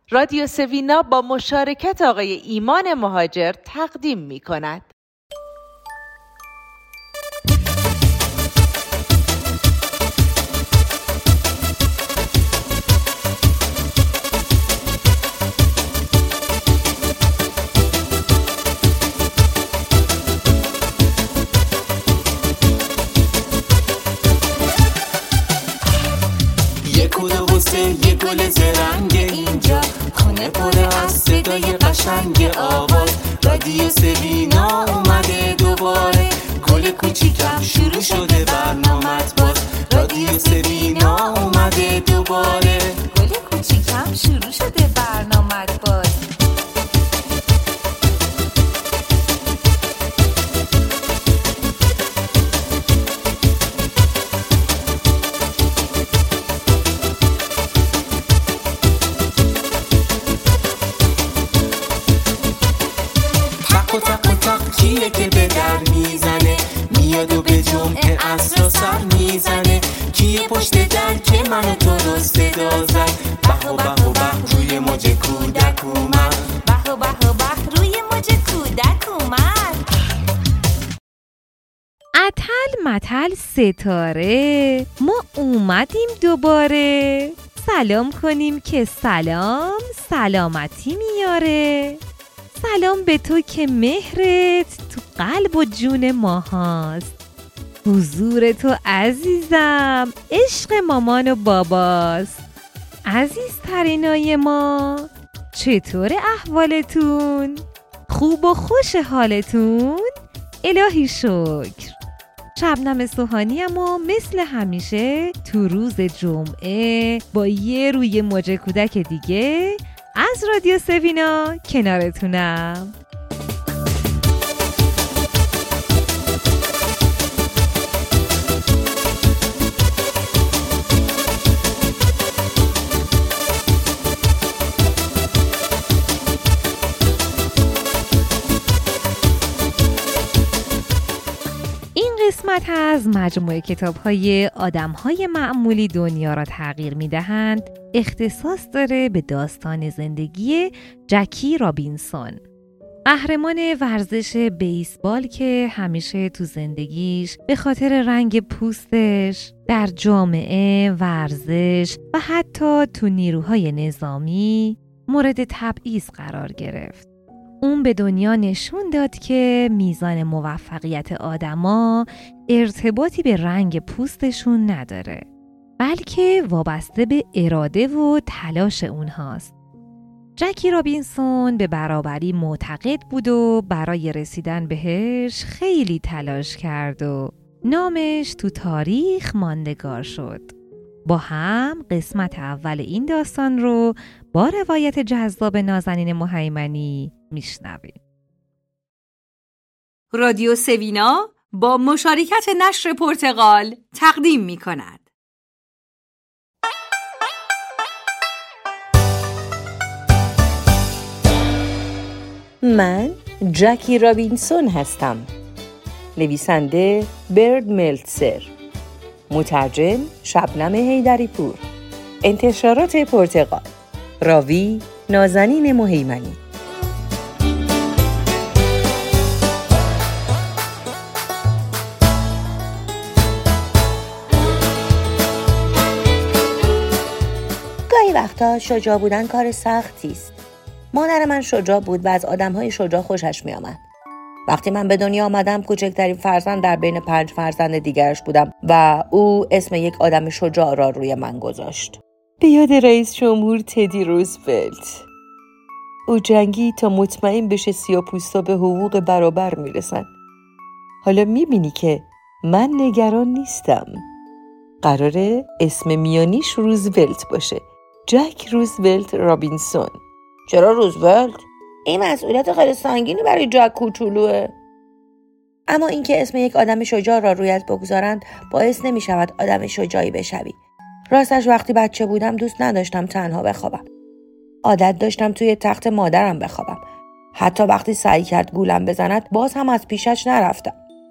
رادیو سوینا با مشارکت آقای ایمان مهاجر تقدیم می کند. یه گل زرنگ اینجا، خونه پر از صدای قشنگ آواز. رادیو سوینا اومده دوباره، گل کوچیکم شروع شده برنامت باز. رادیو سوینا اومده دوباره، گل کوچیکم شروع شده برنامت باز. کیه که به در میزنه، میاد و به جمعه عصر سر میزنه. کیه پشت در که منو تو رو صدا زد، به و به و به روی موج کودک اومد، به و به و به روی موج کودک اومد. اتل متل ستاره، ما اومدیم دوباره. سلام کنیم که سلام سلامتی میاره. سلام به تو که مهرت تو قلب و جون ما هاست. حضور تو عزیزم عشق مامان و باباست. عزیزترینای ما چطور احوالتون؟ خوب و خوش حالتون؟ الهی شکر. شبنم سوهانیم و مثل همیشه تو روز جمعه با یه روی موج کودک دیگه از رادیو سوینا کنارتونم. این قسمت از مجموعه کتاب‌های آدم‌های معمولی دنیا را تغییر می‌دهند اختصاص داره به داستان زندگی جکی رابینسون، قهرمان ورزش بیسبال که همیشه تو زندگیش به خاطر رنگ پوستش در جامعه، ورزش و حتی تو نیروهای نظامی مورد تبعیض قرار گرفت. اون به دنیا نشون داد که میزان موفقیت آدما ارتباطی به رنگ پوستشون نداره، بلکه وابسته به اراده و تلاش اونهاست. جکی رابینسون به برابری معتقد بود و برای رسیدن بهش خیلی تلاش کرد و نامش تو تاریخ ماندگار شد. با هم قسمت اول این داستان رو با روایت جذاب نازنین مهیمنی میشنویم. رادیو سوینا با مشارکت نشر پرتغال تقدیم می کند. من جکی رابینسون هستم. نویسنده برد ملتزر، مترجم شبنم حیدری پور، انتشارات پرتغال، راوی نازنین مهیمنی. گاهی وقتا شجاع بودن کار سختی است. مادر من شجاع بود و از آدم‌های شجاع خوشش می‌آمد. وقتی من به دنیا آمدم کوچکترین فرزند در بین 5 فرزند دیگرش بودم و او اسم یک آدم شجاع را روی من گذاشت. به یاد رئیس جمهور تدی روزولت. او جنگی تا مطمئن بشه سیاه‌پوستا به حقوق برابر میرسن. حالا میبینی که من نگران نیستم. قراره اسم میانیش روزولت باشه. جک روزولت رابینسون. چرا روزولت؟ این مسئولیت خیلی سنگینی برای جک کوچولوه. اما اینکه اسم یک آدم شجاع را رویت بگذارند باعث نمی شود آدم شجاعی بشوی. راستش وقتی بچه بودم دوست نداشتم تنها بخوابم. عادت داشتم توی تخت مادرم بخوابم. حتی وقتی سعی کرد گولم بزند باز هم از پیشش نرفتم.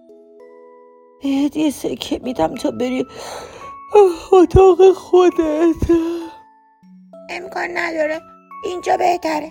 یه سکه میدم تا بری اتاق خودت. امکان نداره. اینجا بهتره.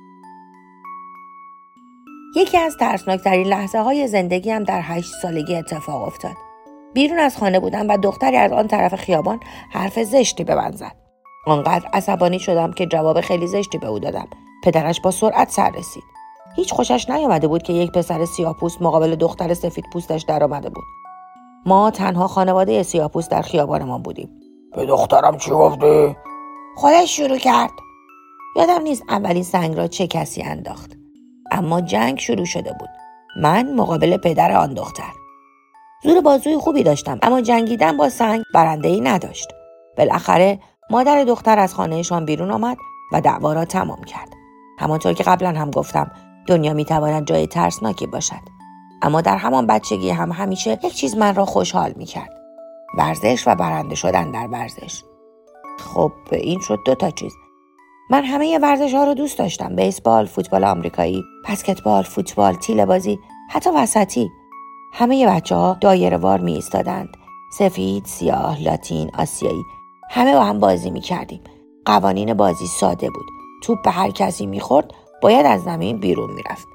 یکی از ترسناکترین لحظه های زندگیم در 8 سالگی اتفاق افتاد. بیرون از خانه بودم و دختری از آن طرف خیابان حرف زشتی به من زد. آنقدر عصبانی شدم که جواب خیلی زشتی به او دادم. پدرش با سرعت سر رسید. هیچ خوشش نیامده بود که یک پسر سیاه‌پوست مقابل دختر سفیدپوستش در آمده بود. ما تنها خانواده سیاه‌پوست در خیابانمان بودیم. به دخترم چی گفتی؟ خودش شروع کرد. یادم نیست اولین سنگ را چه کسی انداخت. اما جنگ شروع شده بود. من مقابل پدر آن دختر. زور بازوی خوبی داشتم اما جنگیدن با سنگ برنده‌ای نداشت. بالاخره مادر دختر از خانهشان بیرون آمد و دعوا را تمام کرد. همانطور که قبلا هم گفتم دنیا میتواند جای ترسناکی باشد. اما در همان بچگی هم همیشه یک چیز من را خوشحال میکرد. ورزش و برنده شدن در ورزش. خب این شد 2 چیز. من همه ورزش ها رو دوست داشتم. بیسبال، فوتبال آمریکایی، بسکتبال، فوتبال، تیله بازی، حتی وسطی. همه بچه ها دایره وار می ایستادند. سفید، سیاه، لاتین، آسیایی. همه با هم بازی می کردیم. قوانین بازی ساده بود. توپ به هر کسی می خورد باید از زمین بیرون می رفت.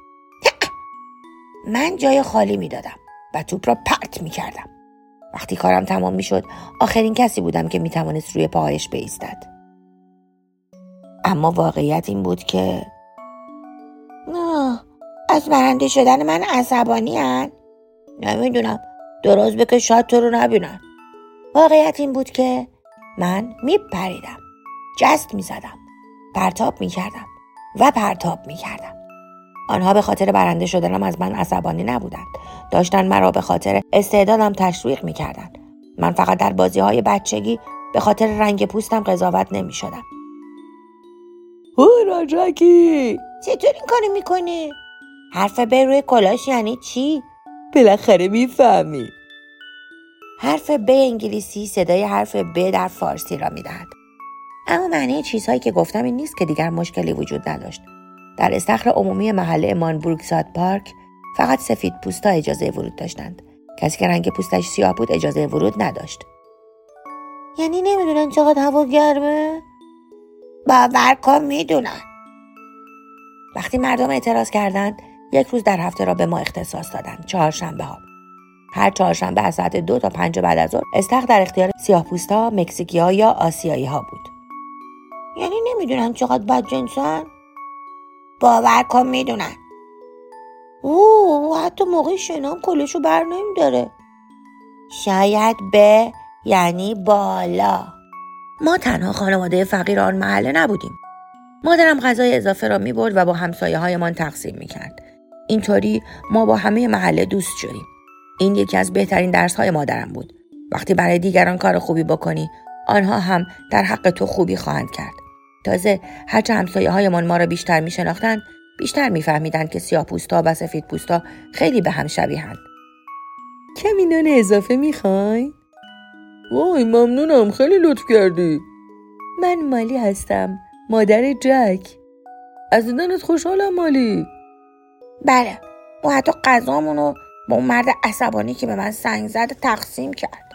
من جای خالی می دادم و توپ را پرت می کردم. وقتی کارم تمام می شد آخرین کسی بودم که می توانست روی پاهایش بایستد. اما واقعیت این بود که از برنده شدن من عصبانی هن؟ نمیدونم، درست بکش شاید تو رو نبینن. واقعیت این بود که من میپریدم، جست میزدم، پرتاب میکردم و پرتاب میکردم. آنها به خاطر برنده شدنم از من عصبانی نبودند. داشتن مرا به خاطر استعدادم تشویق میکردند. من فقط در بازی‌های بچگی به خاطر رنگ پوستم قضاوت نمیشدم. راجکی چطور این کارو میکنی؟ حرف ب روی کلاش یعنی چی؟ بالاخره میفهمی. حرف ب انگلیسی صدای حرف ب در فارسی را میدهد. اما معنی چیزهایی که گفتم این نیست که دیگر مشکلی وجود نداشت. در استخر عمومی محله امان بروکساد پارک فقط سفید پوستا اجازه ورود داشتند. کسی که رنگ پوستش سیاه بود اجازه ورود نداشت. یعنی نمیدونن چقدر هوا گرمه؟ باور کن میدونن. وقتی مردم اعتراض کردند 1 روز در هفته را به ما اختصاص دادند، 4 ها. هر 4 شنبه از ساعت 2 تا 5 بعد از ظهر استخر در اختیار سیاه‌پوستا، مکزیکی‌ها یا آسیایی ها بود. یعنی نمیدونن چقدر بدجنسن؟ باور کن میدونن. حتی موقع شنام کلشو بر نمیداره. شاید به یعنی بالا. ما تنها خانواده فقیر آن محله نبودیم. مادرم غذای اضافه را می‌برد و با همسایه‌هایمان تقسیم می‌کرد. اینطوری ما با همه محله دوست شدیم. این یکی از بهترین درس‌های مادرم بود. وقتی برای دیگران کار خوبی بکنی، آنها هم در حق تو خوبی خواهند کرد. تازه هرچه همسایه‌هایمان ما را بیشتر می‌شناختند، بیشتر می‌فهمیدند که سیاه‌پوستا و سفیدپوستا خیلی به هم شبیه‌اند. کمی نان اضافه می‌خوای؟ وای ممنونم، خیلی لطف کردی. من مالی هستم، مادر جک. از دیدنت خوشحالم مالی. بله، او حتی غذامونو با اون مرد عصبانی که به من سنگ زد تقسیم کرد.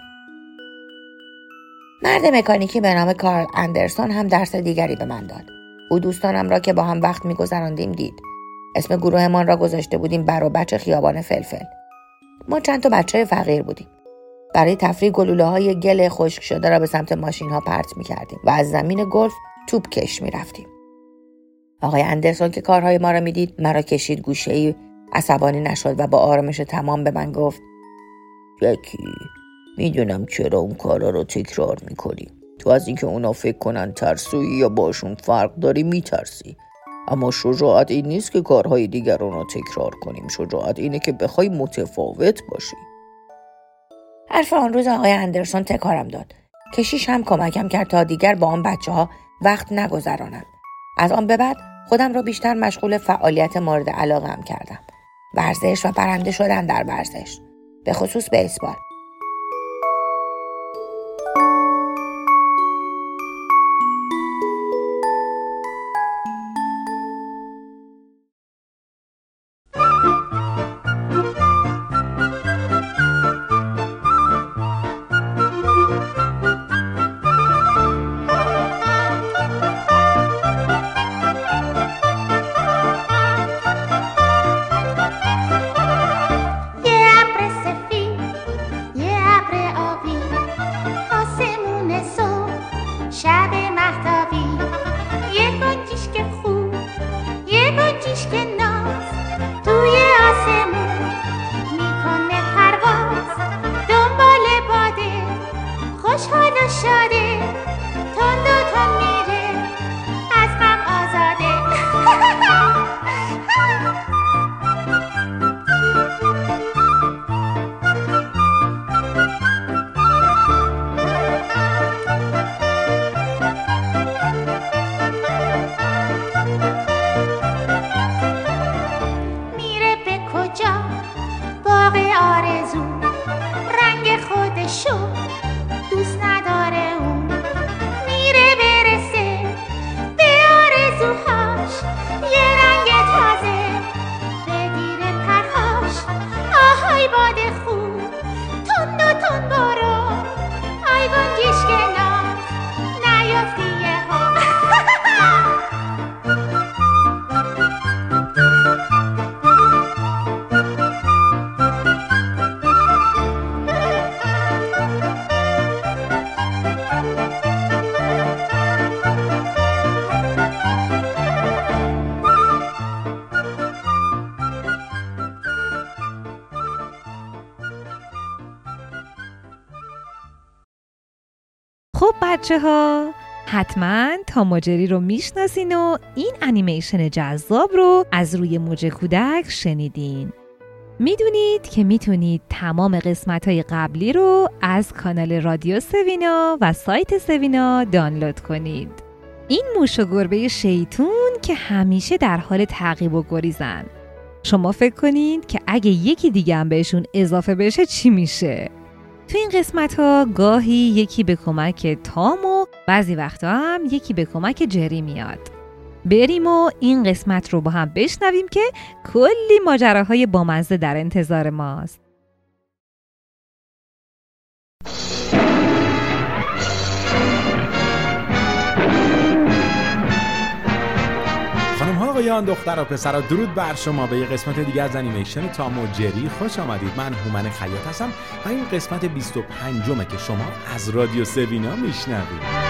مرد مکانیکی به نام کارل اندرسون هم درس دیگری به من داد. او دوستانم را که با هم وقت می‌گذراندیم دید. اسم گروهمان را گذاشته بودیم بر و بچه خیابان فلفل. ما چند تا بچه فقیر بودیم. برای تفریح گلوله‌های گل خشک شده را به سمت ماشین‌ها پرت می‌کردیم و از زمین گلف توپ کش می‌رفتیم. آقای اندرسون که کارهای ما را می‌دید، مرا کشید گوشه‌ای، عصبانی نشد و با آرامش تمام به من گفت: جکی، میدونم چرا اون کارا رو تکرار می‌کنی. تو از اینکه اونا فکر کنن ترسویی یا باشون فرق داری میترسی. اما شجاعت این نیست که کارهای دیگران رو تکرار کنیم. شجاعت اینه که بخوای متفاوت باشی. حرف آن روز آقای اندرسون تکارم داد. کشیش هم کمکم کرد تا دیگر با آن بچه‌ها وقت نگذرانم. از آن به بعد خودم را بیشتر مشغول فعالیت مورد علاقه‌ام کردم. ورزش و برنده شدن در ورزش، به خصوص بیسبال. گنجش که خوب، یه گنجش که ناز توی آسمون میکنه پرواز، دنبال باده خوشحال و شاده، تند و تند میره از غم آزاده. میره به کجا؟ باغ آرزو، رنگ خودشو دوست نداره اون. میره برسه به آرزوهاش، یه رنگ تازه بگیره پرهاش. آهای باد خوب، تند و تند برو، آی گنجش که ناز نیافتی یهو. خب بچه‌ها، حتما تام و جری رو میشناسین و این انیمیشن جذاب رو از روی موج کودک شنیدین. میدونید که میتونید تمام قسمت‌های قبلی رو از کانال رادیو سوینا و سایت سوینا دانلود کنید. این موش و گربه شیطون که همیشه در حال تعقیب و گریزن. شما فکر کنید که اگه یکی دیگه هم بهشون اضافه بشه چی میشه؟ تو این قسمت‌ها گاهی یکی به کمک تام و بعضی وقتا هم یکی به کمک جری میاد. بریم و این قسمت رو با هم بشنویم که کلی ماجراهای بامزه در انتظار ماست. آقایان، دختر و پسرها، درود بر شما. به یه قسمت دیگه از انیمیشن تام و جری خوش آمدید. من هومن خیاط هستم و این قسمت 25مه که شما از رادیو سوینا میشنوید.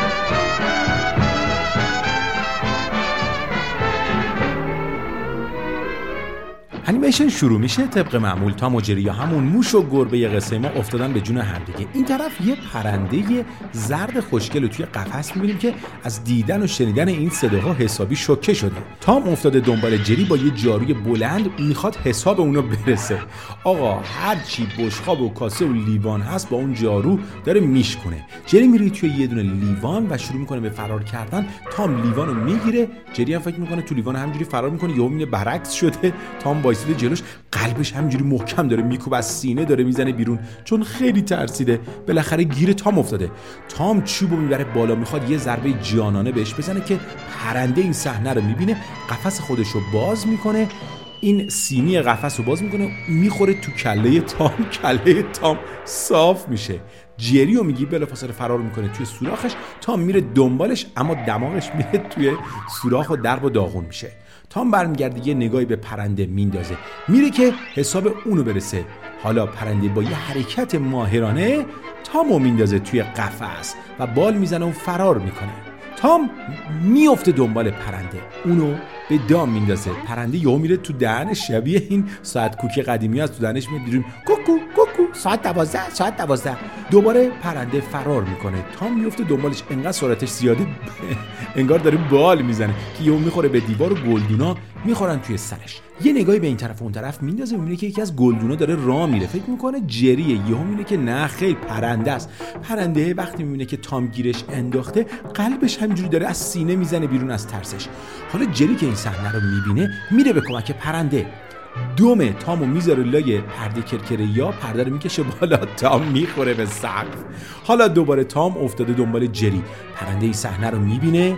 انیمیشن شروع میشه. طبق معمول تام و جری، همون موش و گربه قصه ما، افتادن به جون همدیگه. این طرف یه پرنده زرد خوشگل رو توی قفس میبینیم که از دیدن و شنیدن این صداها حسابی شوکه شده. تام افتاده دنبال جری با یه جاروی بلند، میخواد حساب اونو برسه. آقا هر چی بشقاب و کاسه و لیوان هست با اون جارو داره میشکنه. جری میره توی یه دونه لیوان و شروع میکنه به فرار کردن. تام لیوانو میگیره، جری هم فکر میکنه تو لیوان همینجوری فرار میکنه، یهو میبینه برعکس شده. تام وایسیده جلوش، قلبش همینجوری محکم داره میکوبه، از سینه داره میزنه بیرون چون خیلی ترسیده. بالاخره گیر تام افتاده. تام چوبو میبره بالا، میخواد یه ضربه جانانه بهش بزنه که پرنده این صحنه رو میبینه، قفس خودش رو باز میکنه، این سینی قفس رو باز میکنه، میخوره تو کله تام. کله تام صاف میشه. جری رو میگی، بلافاصله فرار میکنه توی سوراخش. تام میره دنبالش، اما دماغش میره توی سوراخ و درب و داغون میشه. تام برمیگرده، یه نگاهی به پرنده میندازه، میره که حساب اونو برسه. حالا پرنده با یه حرکت ماهرانه تامو میندازه توی قفس و بال میزنه و فرار میکنه. تام میفته دنبال پرنده، اونو به دام میندازه. پرنده یهو میره تو دهنش، شبیه این ساعت کوکی قدیمی از تو دهنش میاد بیرون، کوکو کوکو، ساعت 12 ساعت 12. دوباره پرنده فرار میکنه. تام میفته دنبالش، انقدر سرعتش زیاده انگار داره بال میزنه که یهو میخوره به دیوار و گلدونا میخورن توی سرش. یه نگاهی به این طرف و اون طرف میندازه، میبینه که یکی از گلدونا داره راه میره، فکر میکنه جریه. یهو میبینه که نه خیر، پرنده است. پرنده وقتی میبینه که تام گیرش انداخته، قلبش همینجوری داره از سینه میزنه بیرون از ترسش. حالا جری که این صحنه رو میبینه، میره به کمک پرنده. دومه تامو میذاره لای پرده کرکره یا پرده رو میکشه بالا، تام میخوره به سقف. حالا دوباره تام افتاده دنبال جری. پرنده این صحنه رو میبینه،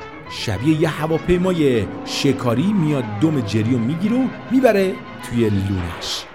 شبیه یه هواپیمای شکاری میاد، دم جری رو میگیره و میبره توی لونش.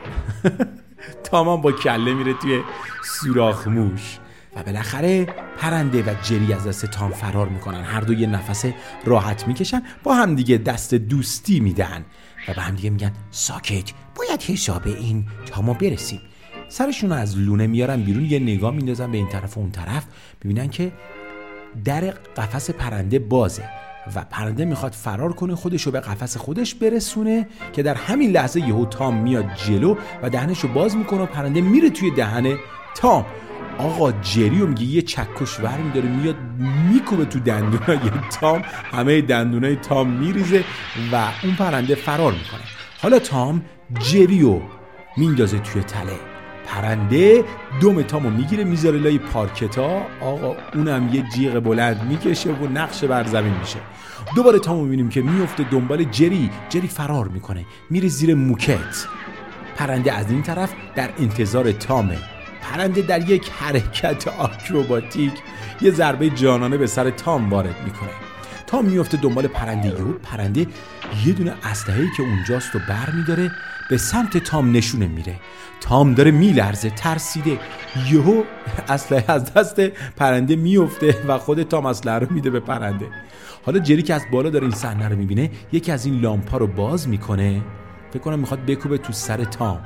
تام با کله میره توی سوراخ موش و بالاخره پرنده و جری از دست تام فرار میکنن. هر دو یه نفس راحت میکشن، با هم دیگه دست دوستی میدن و به هم دیگه میگن ساکت، باید حساب این تامو برسیم. سرشون رو از لونه میارن بیرون، یه نگاه میندازن به این طرف و اون طرف، ببینن که در قفس پرنده بازه. و پرنده میخواد فرار کنه، خودشو به قفس خودش برسونه که در همین لحظه یهو تام میاد جلو و دهنشو باز میکنه و پرنده میره توی دهن تام. آقا جری رو میگه یه چکش ور میداره میاد میکوبه تو دندونای تام، همه دندونای تام میریزه و اون پرنده فرار میکنه. حالا تام جری رو میندازه توی تله، پرنده دم تامو میگیره میذاره لای پارکتا، آقا اونم یه جیغ بلند میکشه و نقش بر زمین میشه. دوباره تامو میبینیم که میفته دنبال جری فرار میکنه میره زیر موکت. پرنده از این طرف در انتظار تامه. پرنده در یک حرکت آکروباتیک یه ضربه جانانه به سر تام وارد میکنه. تام میفته دنبال پرنده، پرنده یه دونه اسلحه‌ای که اونجاست رو برمی‌داره به سمت تام نشونه میره. تام داره میلرزه، ترسیده. یهو اسلحه از دست پرنده میفته و خود تام اسلحه رو میده به پرنده. حالا جری که از بالا داره این صحنه رو میبینه، یکی از این لامپا رو باز میکنه، فکر کنم میخواد بکوبه تو سر تام.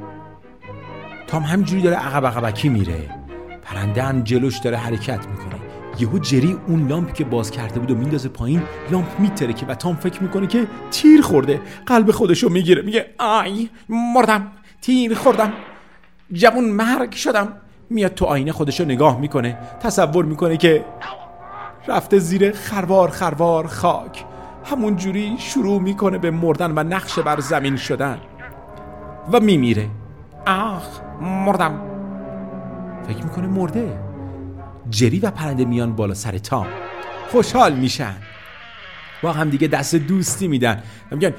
تام همینجوری داره عقبکی میره، پرنده هم جلوش داره حرکت میکنه. یهو جری اون لامپ که باز کرده بود و میندازه پایین، لامپ میترکه و تام فکر میکنه که تیر خورده، قلب خودشو میگیره، میگه آی مردم، تیر خوردم، جوون مرگ شدم. میاد تو آینه خودشو نگاه میکنه، تصور میکنه که رفته زیر خروار خاک، همون جوری شروع میکنه به مردن و نقش بر زمین شدن و میمیره. آخ مردم، فکر میکنه مرده. جری و پرنده میان بالا سر تام، خوشحال میشن، با هم دیگه دست دوستی میدن، میگن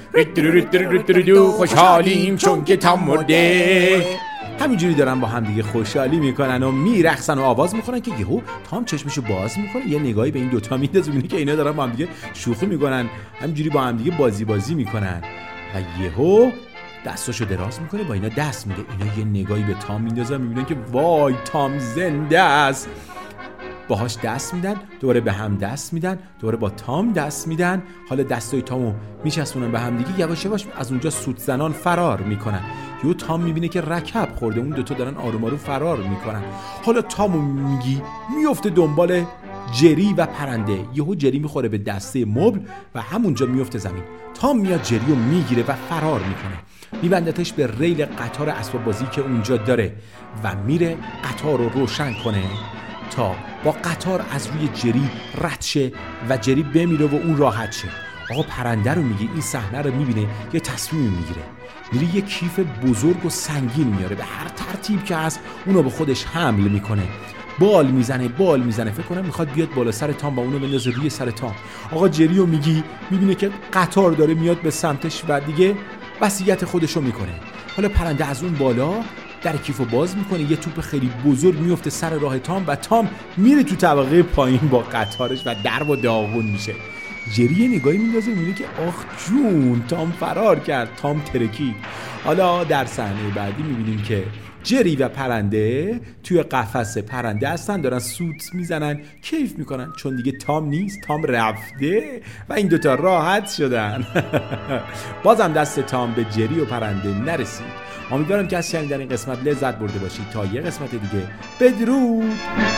خوشحالیم چون که تام مرده. همینجوری دارن با هم دیگه خوشحالی میکنن و میرقصن و آواز میخونن که یهو تام چشمشو باز میکنه، یه نگاهی به این دوتا میندازه، میبینه که اینا دارن با هم دیگه شوخی میکنن، همینجوری با هم دیگه بازی میکنن و یهو دستاشو دراز میکنه، با اینا دست میده. اینا یه نگاهی به تام میندازن، میبینن که وای تام زنده است. باهاش دست میدن، دوباره به هم دست میدن، دوباره با تام دست میدن. حالا دستای تامو میچسبونن به هم دیگه، یواش یواش از اونجا سوت زنان فرار میکنن. یهو تام میبینه که رکب خورده، اون دوتا دارن آروم آروم فرار میکنن. حالا تامو میفته دنبال جری و پرنده. یهو جری میخوره به دسته مبل و همونجا میفته زمین. تام میاد جری رو میگیره و فرار میکنه، میبندتش به ریل قطار اسباب بازی که اونجا داره و میره قطار رو روشن کنه تا با قطار از روی جری رد شه و جری بمیره و اون راحت شه. آقا پرنده رو میگه این صحنه رو میبینه، یه تصمیم میگیره، میره یه کیف بزرگ و سنگین میاره، به هر ترتیب که هست اونو به خودش حمل میکنه، بال میزنه، فکر کنم میخواد بیاد بالا سر تام و اونو بندازه روی سر تام. آقا جری رو میبینه که قطار داره میاد به سمتش و دیگه وصیت خودشو میکنه. حالا پرنده از اون بالا در کیفو باز میکنه، یه توپ خیلی بزرگ میفته سر راه تام و تام میره تو طبقه پایین با قطارش و درب و داغون میشه. جری یه نگاهی میندازه، میبینه که آخ جون تام فرار کرد، تام ترکید. حالا در صحنه بعدی میبینیم که جری و پرنده توی قفس پرنده هستن، دارن سوت میزنن، کیف میکنن، چون دیگه تام نیست، تام رفته و این دوتا راحت شدن. بازم دست تام به جری و پرنده نرسید. امیدوارم که از شنیدن این قسمت لذت برده باشید. تا یه قسمت دیگه، بدرود.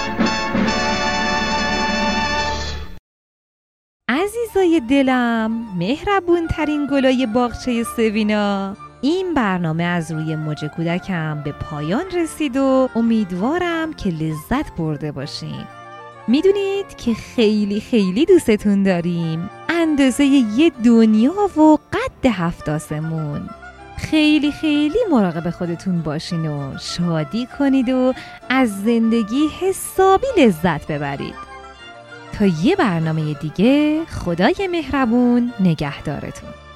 عزیزای دلم، مهربون ترین گلای باغچه سوینا، این برنامه از روی موج کودکم به پایان رسید و امیدوارم که لذت برده باشین. میدونید که خیلی خیلی دوستتون داریم، اندازه یه دنیا و قد 7 آسمون. خیلی خیلی مراقب خودتون باشین و شادی کنید و از زندگی حسابی لذت ببرید. تا یه برنامه دیگه، خدای مهربون نگهدارتون.